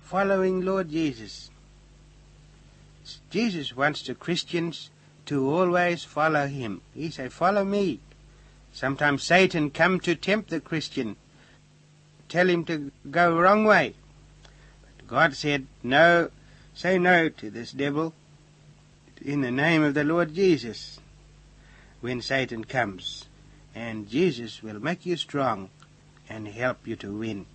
following Lord Jesus. Jesus wants the Christians to always follow him. He say, follow me. Sometimes Satan come to tempt the Christian, tell him to go wrong way. But God said, no, say no to this devil in the name of the Lord Jesus when Satan comes. And Jesus will make you strong and help you to win.